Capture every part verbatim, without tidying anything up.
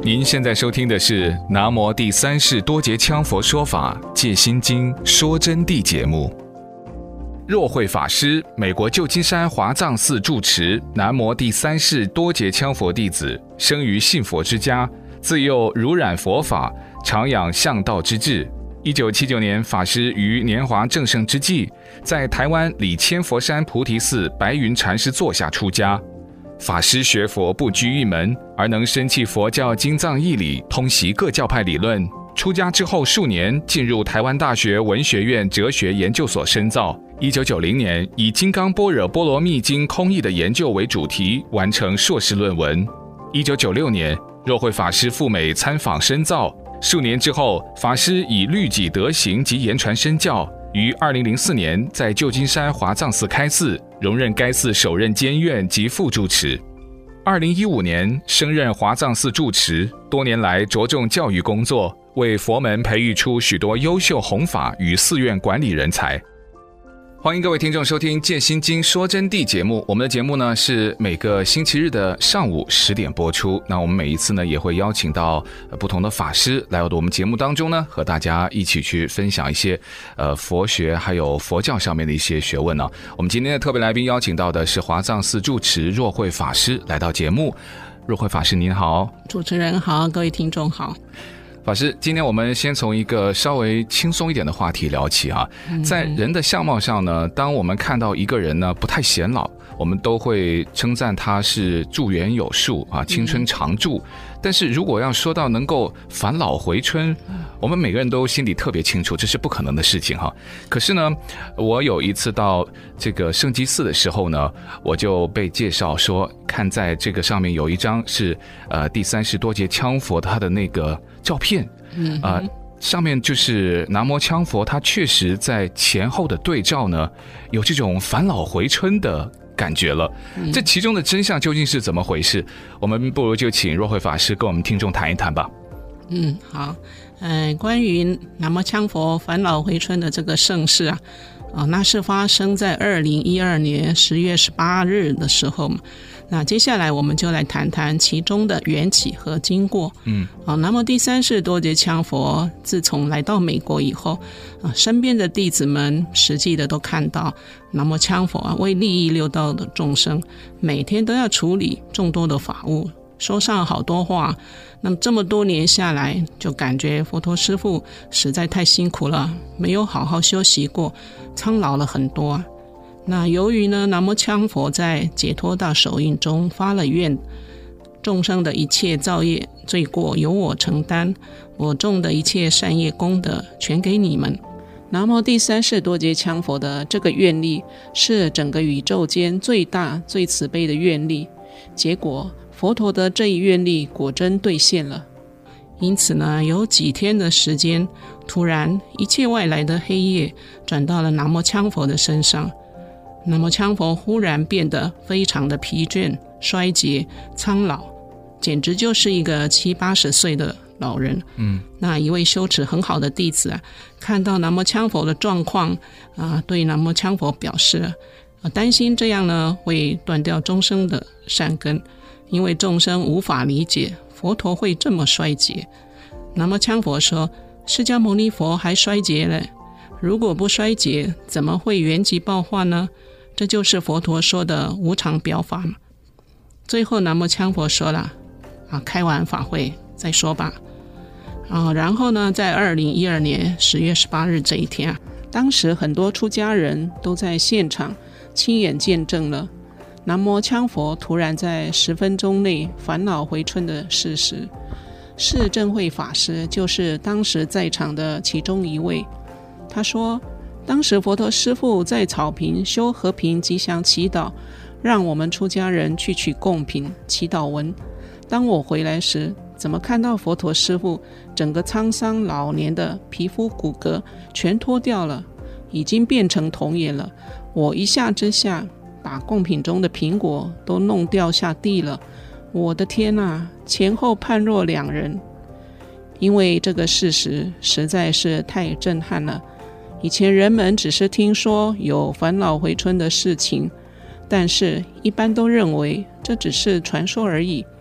您现在收听的是南无第三世多杰羌佛说法戒心经说真谛节目。若慧法师，美国旧金山华藏寺住持，南无第三世多杰羌佛弟子，生于信佛之家，自幼濡染佛法，常养向道之志。一九七九年，法师于年华正盛之际，在台湾里千佛山菩提寺白云禅师座下出家。法师学佛不拘一门，而能深契佛教经藏义理，通习各教派理论。出家之后数年，进入台湾大学文学院哲学研究所深造。一九九零年，以《金刚般若波罗蜜经》空义的研究为主题，完成硕士论文。一九九六年，若慧法师赴美参访深造。数年之后，法师以律己德行及言传身教，于二零零四年在旧金山华藏寺开寺，荣任该寺首任监院及副住持。二零一五年升任华藏寺住持，多年来着重教育工作，为佛门培育出许多优秀弘法与寺院管理人才。欢迎各位听众收听戒心经说真谛节目。我们的节目呢是每个星期日的上午十点播出。那我们每一次呢也会邀请到不同的法师来到我们节目当中呢，和大家一起去分享一些呃佛学还有佛教上面的一些学问呢。我们今天的特别来宾邀请到的是华藏寺住持若慧法师来到节目。若慧法师您好。 主持人好，各位听众好。 法师，今天我们先从一个稍微轻松一点的话题聊起啊。在人的相貌上呢，当我们看到一个人呢不太显老，我们都会称赞他是驻颜有术啊，青春常驻。但是如果要说到能够返老回春，我们每个人都心里特别清楚，这是不可能的事情哈。可是呢，我有一次到这个圣基寺的时候呢，我就被介绍说，看在这个上面有一张是呃第三世多杰羌佛他的那个照片，嗯啊、呃，上面就是南无羌佛，他确实在前后的对照呢，有这种返老回春的感觉了。这其中的真相究竟是怎么回事？我们不如就请若慧法师跟我们听众谈一谈吧。 嗯，好，呃，关于南无羌佛返老回春的这个盛事啊，啊、呃，那是发生在二零一二年十月十八日的时候嘛。那接下来我们就来谈谈其中的缘起和经过。嗯，啊，南无第三世多杰羌佛自从来到美国以后，啊，身边的弟子们实际的都看到南无羌佛啊，为利益六道的众生，每天都要处理众多的法务，说上好多话。那么这么多年下来，就感觉佛陀师父实在太辛苦了，没有好好休息过，苍老了很多啊。那由于呢，南无羌佛在解脱大手印中发了愿，众生的一切造业罪过由我承担，我种的一切善业功德全给你们。南无第三世多杰羌佛的这个愿力是整个宇宙间最大最慈悲的愿力，结果佛陀的这一愿力果真兑现了。因此呢，有几天的时间，突然一切外来的黑夜转到了南无羌佛的身上。南无羌佛忽然变得非常的疲倦、衰竭、苍老，简直就是一个七八十岁的老人。嗯，那一位修持很好的弟子啊，看到南无羌佛的状况啊，对南无羌佛表示、啊、担心这样呢会断掉众生的善根，因为众生无法理解佛陀会这么衰竭。南无羌佛说，释迦牟尼佛还衰竭了，如果不衰竭，怎么会原极报化呢？这就是佛陀说的无常表法嘛。最后南无羌佛说了啊，开完法会再说吧。啊，然后呢，在二零一二年十月十八日这一天啊，当时很多出家人都在现场亲眼见证了南无羌佛突然在十分钟内返老回春的事实。释正慧法师就是当时在场的其中一位。他说，当时佛陀师父在草坪修和平吉祥祈祷，让我们出家人去取贡品祈祷文。当我回来时，怎么看到佛陀师父整个沧桑老年的皮肤骨骼全脱掉了，已经变成童颜了。我一下之下把贡品中的苹果都弄掉下地了，我的天啊，前后判若两人。因为这个事实实在是太震撼了。以前人们只是听说有返老回春的事情，但是一般都认为这只是传说而已。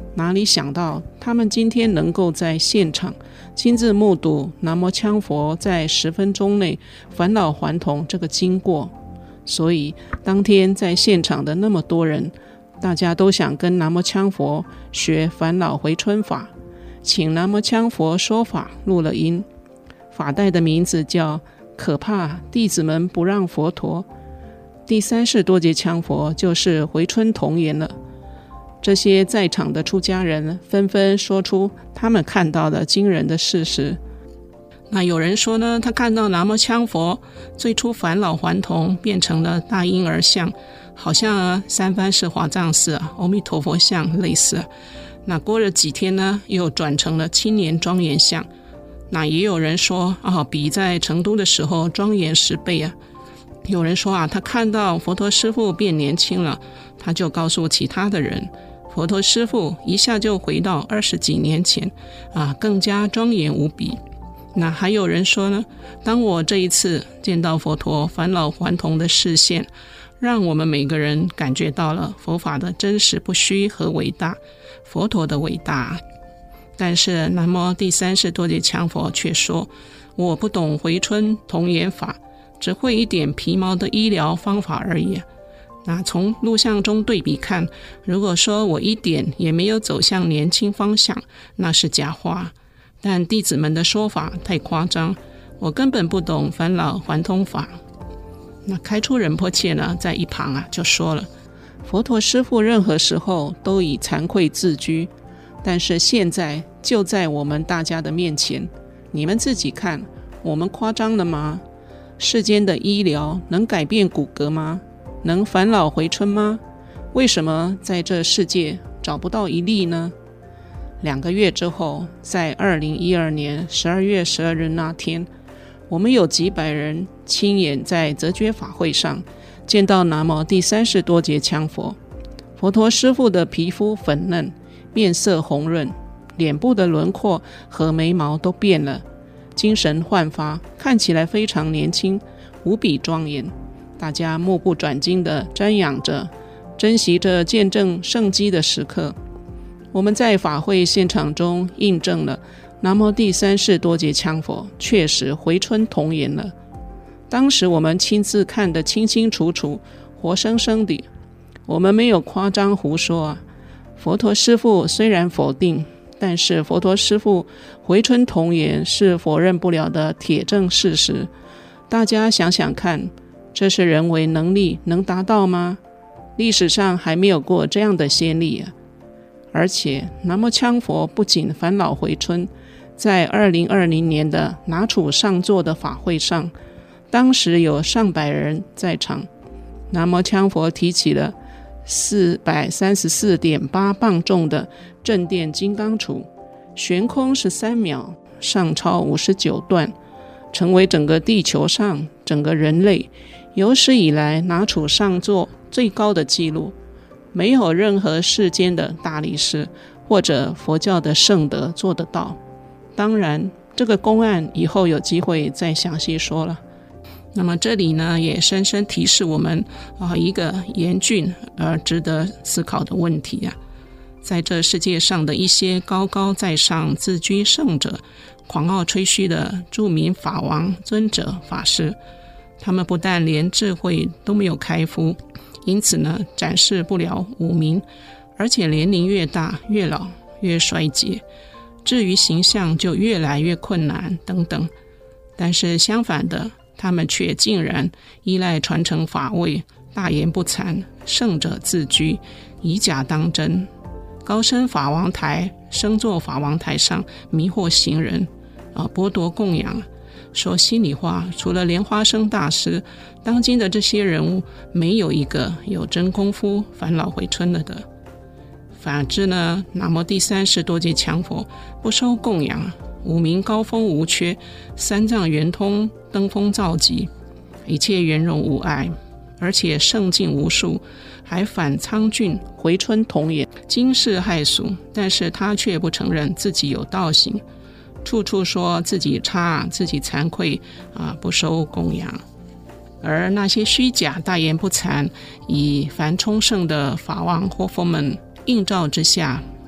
哪里想到他们今天能够在现场亲自目睹南无羌佛在十分钟内返老还童这个经过，所以当天在现场的那么多人，大家都想跟南无羌佛学返老回春法，请南无羌佛说法录了音，法带的名字叫可怕弟子们不让佛陀，第三世多杰羌佛就是回春童颜了。这些在场的出家人纷纷说出他们看到的惊人的事实。那有人说呢，他看到南无羌佛最初返老还童变成了大婴儿像，好像、啊、三藩市华藏寺、啊、阿弥陀佛像类似。那过了几天呢，又转成了青年庄严像。那也有人说啊，比在成都的时候庄严十倍啊。有人说啊，他看到佛陀师父变年轻了，他就告诉其他的人，佛陀师父一下就回到二十几年前啊，更加庄严无比。那还有人说呢，当我这一次见到佛陀返老还童的视线，让我们每个人感觉到了佛法的真实不虚和伟大，佛陀的伟大。但是南无第三世多杰羌佛却说，我不懂回春童颜法，只会一点皮毛的医疗方法而已。那从录像中对比看，如果说我一点也没有走向年轻方向，那是假话。但弟子们的说法太夸张，我根本不懂返老还童法。那开初仁波切呢，在一旁啊就说了，佛陀师父任何时候都以惭愧自居，但是现在就在我们大家的面前，你们自己看，我们夸张了吗？世间的医疗能改变骨骼吗？能返老回春吗？为什么在这世界找不到一例呢？两个月之后，在二零一二年十二月十二日那天，我们有几百人亲眼在泽觉法会上见到南无第三世多杰羌佛。佛陀师父的皮肤粉嫩，面色红润，脸部的轮廓和眉毛都变了，精神焕发，看起来非常年轻，无比庄严。大家目不转睛地瞻仰着，珍惜着见证圣迹的时刻。我们在法会现场中印证了南无第三世多杰羌佛确实回春童颜了。当时我们亲自看得清清楚楚，活生生的，我们没有夸张胡说啊。佛陀师父虽然否定，但是佛陀师父回春童颜是否认不了的铁证事实。大家想想看，这是人为能力能达到吗？历史上还没有过这样的先例啊。而且南无羌佛不仅返老回春，在二零二零年的拿处上座的法会上，当时有上百人在场，南无羌佛提起了四百三十四点八磅重的正殿金刚杵，悬空十三秒，上超五十九段，成为整个地球上整个人类有史以来拿处上座最高的纪录。没有任何世间的大力士或者佛教的圣德做得到。当然这个公案以后有机会再详细说了。那么这里呢，也深深提示我们啊一个严峻而值得思考的问题啊。在这世界上的一些高高在上自居圣者，狂傲吹嘘的著名法王尊者法师，他们不但连智慧都没有开敷，因此呢，展示不了武名，而且年龄越大越老越衰竭，至于形象就越来越困难等等。但是相反的，他们却竟然依赖传承法位，大言不惭，圣者自居，以假当真，高升法王台，升坐法王台上迷惑行人啊，剥夺供养。说心里话，除了莲花生大师，当今的这些人物没有一个有真功夫返老回春了的。反之呢，南无第三世多杰羌佛不收供养，五明高峰无缺，三藏圆通，登峰造极，一切圆融无碍，而且圣境无数，还反苍峻回春童颜，惊世骇俗，但是他却不承认自己有道行，处处说自己差，自己惭愧啊，不收供养。而那些虚假大言不惭以凡充盛的法王活佛们映照之下，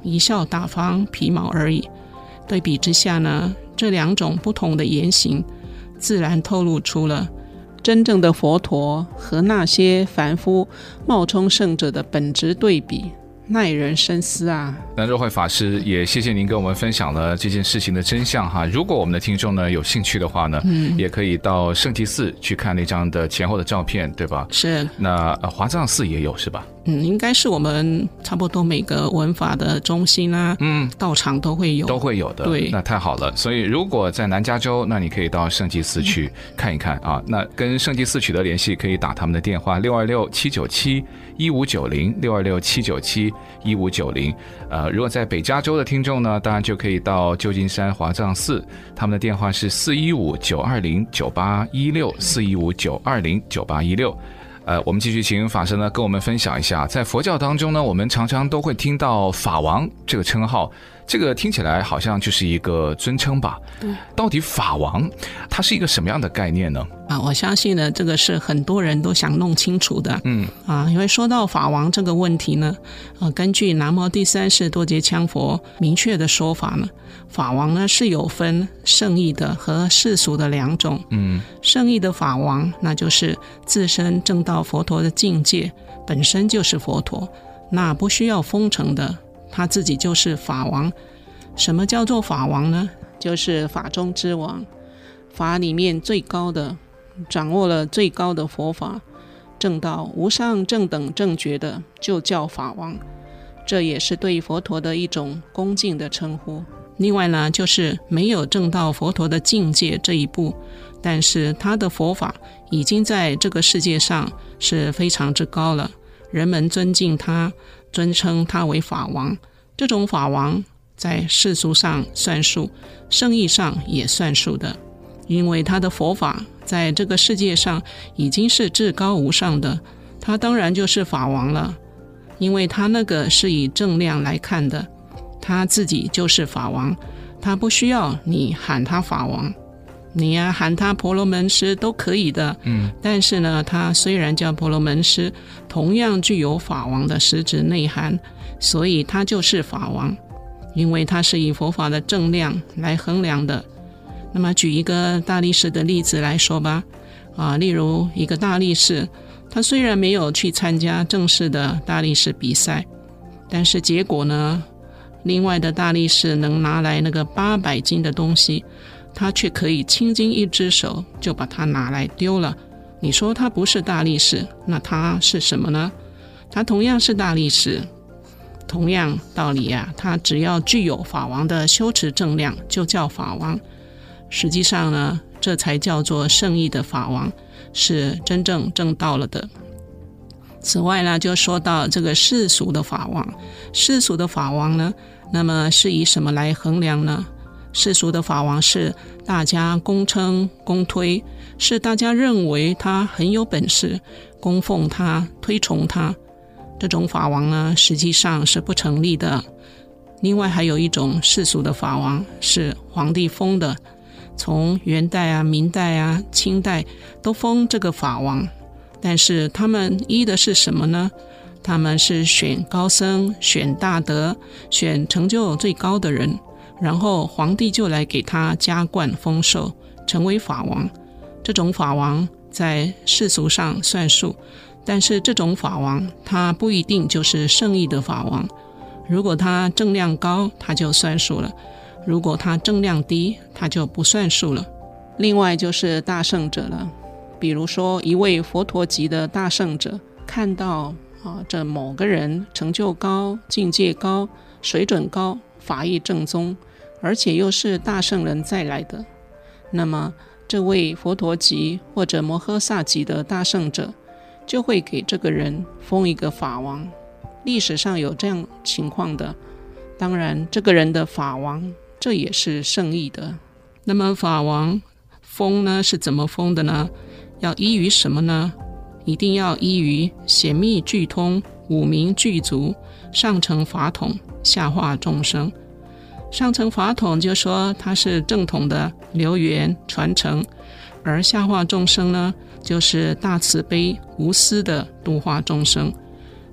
贻笑大方，皮毛而已。对比之下呢，这两种不同的言行自然透露出了真正的佛陀和那些凡夫冒充圣者的本质对比，耐人深思啊。 那若慧法师也谢谢您跟我们分享了这件事情的真相哈。如果我们的听众呢有兴趣的话呢，嗯，也可以到圣济寺去看那张的前后的照片，对吧？ 是。 那、呃、华藏寺也有是吧？ 嗯，应该是我们差不多每个文法的中心啊，嗯，道场都会有， 都会有的。对，那太好了。所以如果在南加州，那你可以到圣济寺去看一看啊。那跟圣济寺取得联系，可以打他们的电话六二六七九七一五九零六二六七九七一五九零。呃，如果在北加州的听众呢，当然就可以到旧金山华藏寺，他们的电话是四一五九二零九八一六四一五九二零九八一六。呃，我们继续请法师呢跟我们分享一下，在佛教当中呢，我们常常都会听到法王这个称号，这个听起来好像就是一个尊称吧？嗯，到底法王它是一个什么样的概念呢？ 啊，我相信呢，这个是很多人都想弄清楚的。嗯，啊，因为说到法王这个问题呢，呃，根据南无第三世多杰羌佛明确的说法呢，法王呢是有分圣意的和世俗的两种。嗯，圣意的法王，那就是自身证到佛陀的境界，本身就是佛陀，那不需要封承的，他自己就是法王。什么叫做法王呢？就是法中之王，法里面最高的，掌握了最高的佛法，证到无上正等正觉的，就叫法王。这也是对佛陀的一种恭敬的称呼。另外呢，就是没有证到佛陀的境界这一步，但是他的佛法已经在这个世界上是非常之高了，人们尊敬他，尊称他为法王。这种法王在世俗上算数，圣意上也算数的，因为他的佛法在这个世界上已经是至高无上的，他当然就是法王了，因为他那个是以正量来看的，他自己就是法王，他不需要你喊他法王，你呀、啊、喊他婆罗门师都可以的。嗯，但是呢，他虽然叫婆罗门师，同样具有法王的实质内涵，所以他就是法王，因为他是以佛法的正量来衡量的。那么举一个大力士的例子来说吧，啊，例如一个大力士，他虽然没有去参加正式的大力士比赛，但是结果呢，另外的大力士能拿来那个八百斤的东西，他却可以轻轻一只手就把它拿来丢了。你说他不是大力士，那他是什么呢？他同样是大力士，同样道理啊，他只要具有法王的修持正量，就叫法王。实际上呢，这才叫做圣意的法王，是真正证到了的。此外呢，就说到这个世俗的法王，世俗的法王呢，那么是以什么来衡量呢？世俗的法王是大家恭称恭推，是大家认为他很有本事，供奉他，推崇他。这种法王呢，实际上是不成立的。另外还有一种世俗的法王是皇帝封的，从元代啊、明代啊、清代都封这个法王，但是他们依的是什么呢？他们是选高僧，选大德，选成就最高的人，然后皇帝就来给他加冠封授，成为法王。这种法王在世俗上算数，但是这种法王他不一定就是圣意的法王。如果他正量高，他就算数了；如果他正量低，他就不算数了。另外就是大圣者了，比如说一位佛陀级的大圣者，看到啊，这某个人成就高、境界高、水准高、法义正宗，而且又是大圣人再来的，那么这位佛陀级或者摩诃萨级的大圣者就会给这个人封一个法王。历史上有这样情况的，当然这个人的法王这也是圣意的。那么法王封呢是怎么封的呢？要依于什么呢？一定要依于显密具通，五明具足，上乘法统，下化众生。上乘法统就说它是正统的流源传承，而下化众生呢，就是大慈悲无私的度化众生。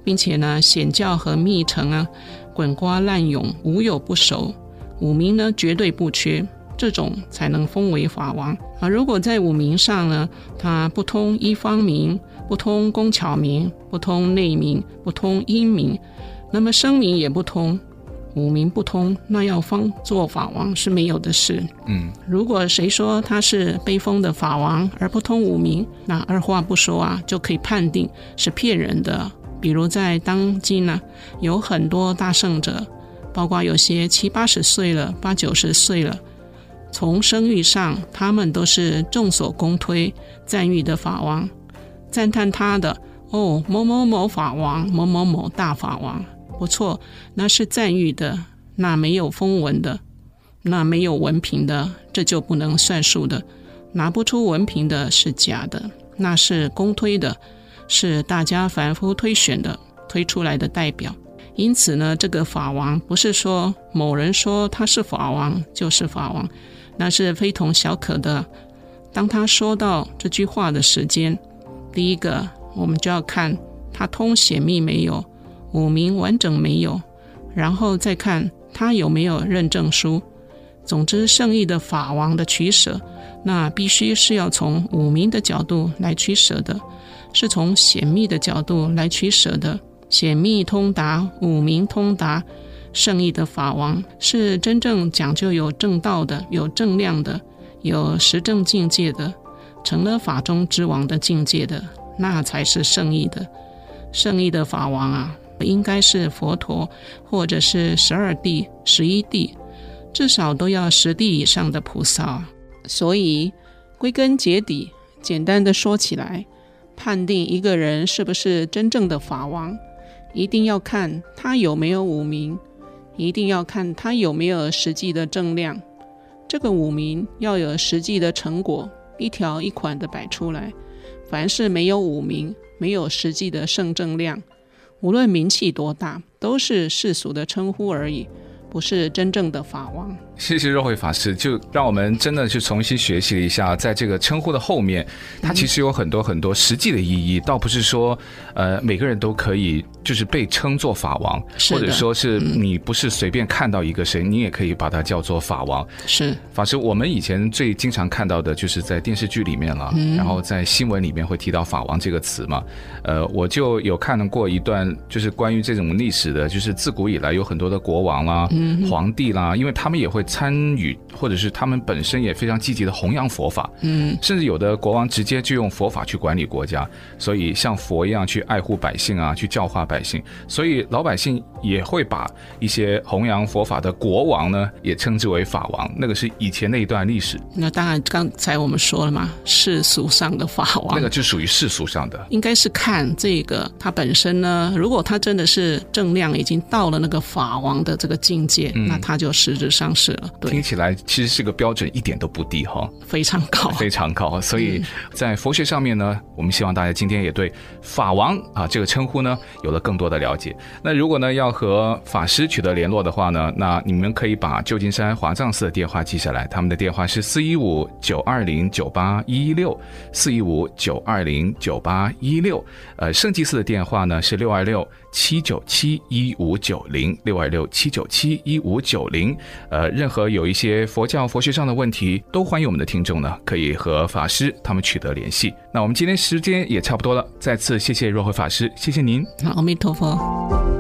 并且呢显教和密乘啊滚瓜烂涌，无有不熟，五名呢绝对不缺，这种才能封为法王啊。如果在五名上呢，他不通一方名，不通工巧名，不通内名，不通音名，那么声名也不通，五名不通，那要封做法王是没有的事。嗯，如果谁说他是被封的法王而不通五名，那二话不说啊，就可以判定是骗人的。比如在当今呢、啊，有很多大圣者，包括有些七八十岁了，八九十岁了，从声誉上，他们都是众所公推赞誉的法王，赞叹他的哦某某某法王，某某某大法王，不错，那是赞誉的，那没有封文的，那没有文凭的，这就不能算数的，拿不出文凭的是假的，那是公推的，是大家反复推选的，推出来的代表。因此呢，这个法王不是说某人说他是法王就是法王，那是非同小可的。当他说到这句话的时间，第一个我们就要看他通显密没有，五名完整没有，然后再看他有没有认证书。总之，圣意的法王的取舍，那必须是要从五名的角度来取舍的，是从显密的角度来取舍的。显密通达，五名通达，圣意的法王是真正讲究有正道的，有正量的，有实证境界的，成了法中之王的境界的，那才是圣意的。圣意的法王啊，应该是佛陀或者是十二地、十一地，至少都要十地以上的菩萨。所以归根结底，简单的说起来，判定一个人是不是真正的法王，一定要看他有没有五名，一定要看他有没有实际的正量。这个五名要有实际的成果，一条一款的摆出来。凡是没有五名，没有实际的圣正量，无论名气多大，都是世俗的称呼而已，不是真正的法王。 谢谢若慧法师，就让我们真的去重新学习了一下，在这个称呼的后面，它其实有很多很多实际的意义，倒不是说呃每个人都可以就是被称作法王，或者说是你不是随便看到一个谁、嗯、你也可以把它叫做法王。 是法师，我们以前最经常看到的就是在电视剧里面了、嗯、然后在新闻里面会提到法王这个词嘛。呃，我就有看过一段就是关于这种历史的，就是自古以来有很多的国王啦、嗯、皇帝啦，因为他们也会参与，或者是他们本身也非常积极的弘扬佛法，嗯，甚至有的国王直接就用佛法去管理国家，所以像佛一样去爱护百姓啊，去教化百姓，所以老百姓也会把一些弘扬佛法的国王呢，也称之为法王，那个是以前那一段历史。 那当然，刚才我们说了嘛，世俗上的法王， 那个就属于世俗上的， 应该是看这个他本身呢，如果他真的是正量已经到了那个法王的这个境界，嗯、那他就实质上是了。对， 听起来其实是个标准一点都不低哈， 非常高， 非常高。所以在佛学上面呢，我们希望大家今天也对法王啊这个称呼呢有了更多的了解。那如果呢要和法师取得联络的话呢，那你们可以把旧金山华藏寺的电话记下来，他们的电话是四一五九二零九八一六，四一五九二零九八一六。呃，圣济寺的电话呢是六二六七九七一五九零，六二六七九七一五九零。呃，任何有一些佛教佛学上的问题，都欢迎我们的听众呢可以和法师他们取得联系。那我们今天时间也差不多了，再次谢谢若慧法师，谢谢您。 阿弥陀佛。